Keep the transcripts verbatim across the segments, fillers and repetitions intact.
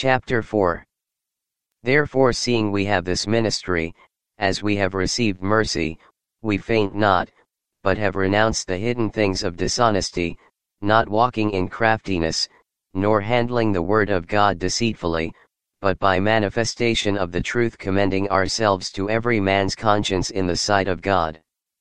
Chapter four. Therefore, seeing we have this ministry, as we have received mercy, we faint not, but have renounced the hidden things of dishonesty, not walking in craftiness, nor handling the word of God deceitfully, but by manifestation of the truth commending ourselves to every man's conscience in the sight of God.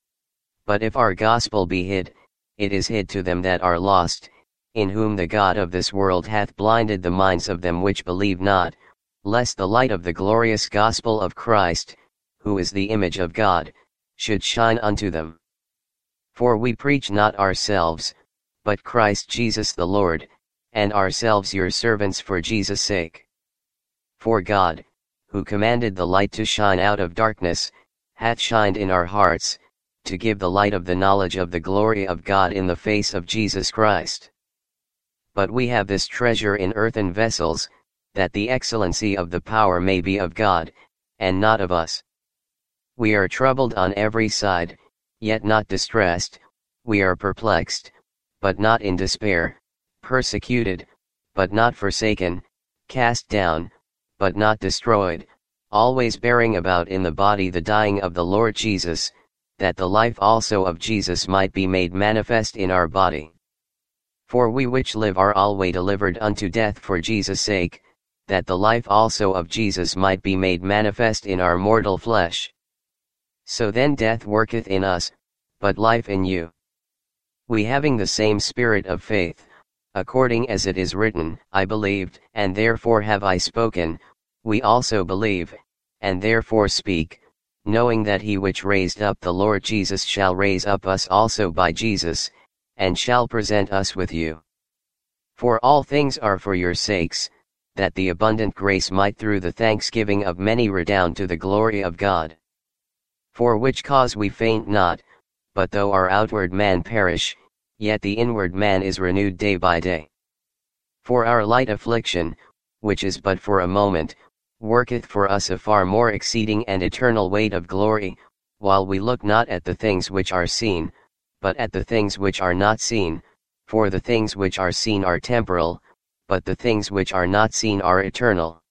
But if our gospel be hid, it is hid to them that are lost, in whom the God of this world hath blinded the minds of them which believe not, lest the light of the glorious gospel of Christ, who is the image of God, should shine unto them. For we preach not ourselves, but Christ Jesus the Lord, and ourselves your servants for Jesus' sake. For God, who commanded the light to shine out of darkness, hath shined in our hearts, to give the light of the knowledge of the glory of God in the face of Jesus Christ. But we have this treasure in earthen vessels, that the excellency of the power may be of God, and not of us. We are troubled on every side, yet not distressed, we are perplexed, but not in despair, persecuted, but not forsaken, cast down, but not destroyed, always bearing about in the body the dying of the Lord Jesus, that the life also of Jesus might be made manifest in our body. For we which live are alway delivered unto death for Jesus' sake, that the life also of Jesus might be made manifest in our mortal flesh. So then death worketh in us, but life in you. We having the same spirit of faith, according as it is written, I believed, and therefore have I spoken, we also believe, and therefore speak, knowing that he which raised up the Lord Jesus shall raise up us also by Jesus, and shall present us with you. For all things are for your sakes, that the abundant grace might through the thanksgiving of many redound to the glory of God. For which cause we faint not, but though our outward man perish, yet the inward man is renewed day by day. For our light affliction, which is but for a moment, worketh for us a far more exceeding and eternal weight of glory, while we look not at the things which are seen, but at the things which are not seen, for the things which are seen are temporal, but the things which are not seen are eternal.